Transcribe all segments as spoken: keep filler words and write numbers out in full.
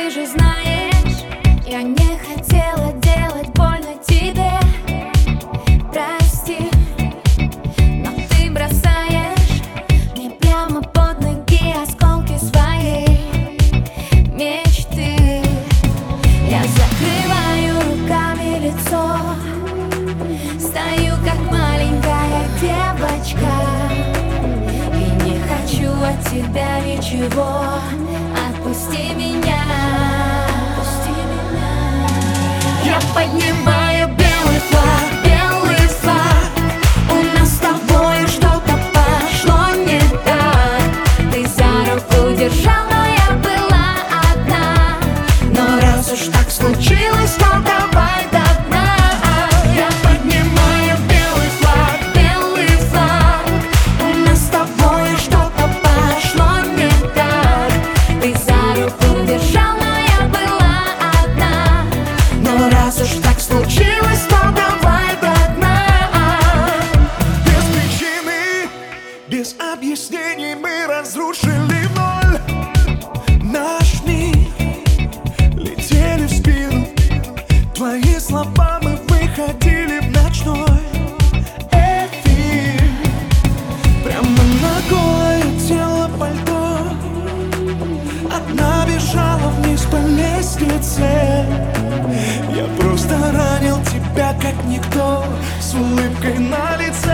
ты же знаешь, я не хотела делать больно тебе. Прости, но ты бросаешь мне прямо под ноги осколки своей мечты. Я закрываю руками лицо, стою как маленькая девочка и не хочу от тебя ничего. Отпусти меня, отпусти меня. Я поднимаю белый флаг, белый флаг. У нас с тобой что-то пошло не так. Ты за руку держал, но я была одна. Но раз уж так случилось, то давай до дна. Я поднимаю белый флаг, белый флаг. У нас с тобой что-то пошло не так. Ты за руку держал, но я была одна. Но раз уж так случилось, то давай до дна. Без причины, без объяснений мы разрушили в ноль наш мир. Летели в спину твои слова, мы выходили в ночной эфир. Прямо на голое тело пальто, одна бежала вниз по лестнице. Я просто ранил тебя как никто, с улыбкой на лице.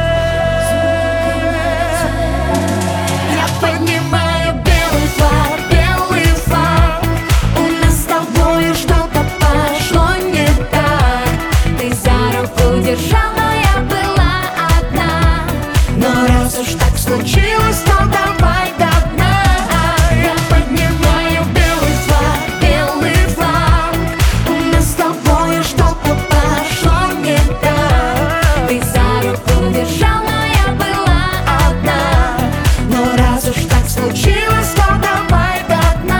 Я поднимаю белый флаг, белый флаг. У нас с тобой что-то пошло не так. Ты за руку держал, но я была одна. Но раз уж так случилось, то давай до дна. Я поднимаю белый флаг, белый флаг. У нас с тобой что-то пошло не так. Ты за руку держал, но я была одна. Но раз уж так случилось, то давай до дна.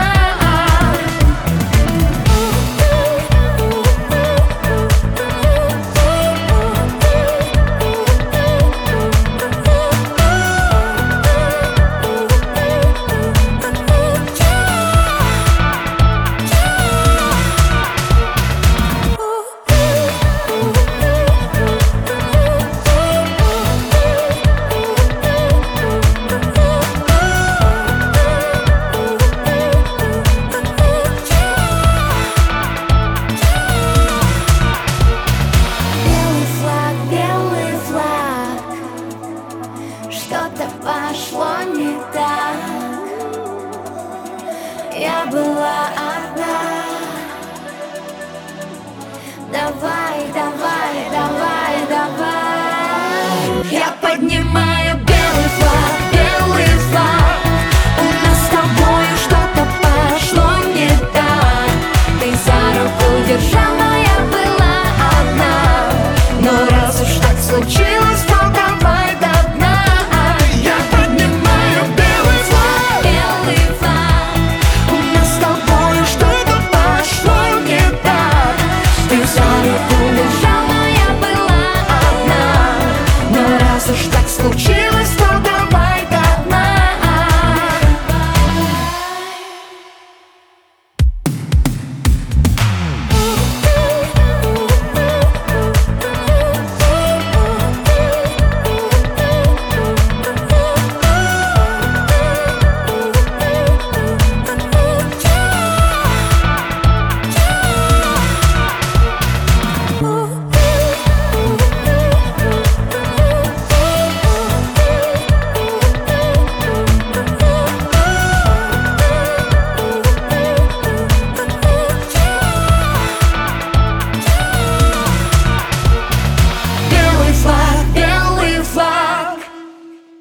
Белый флаг, белый флаг. Что-то пошло не так. Я была одна. Давай, давай, давай, давай. Я поднимаю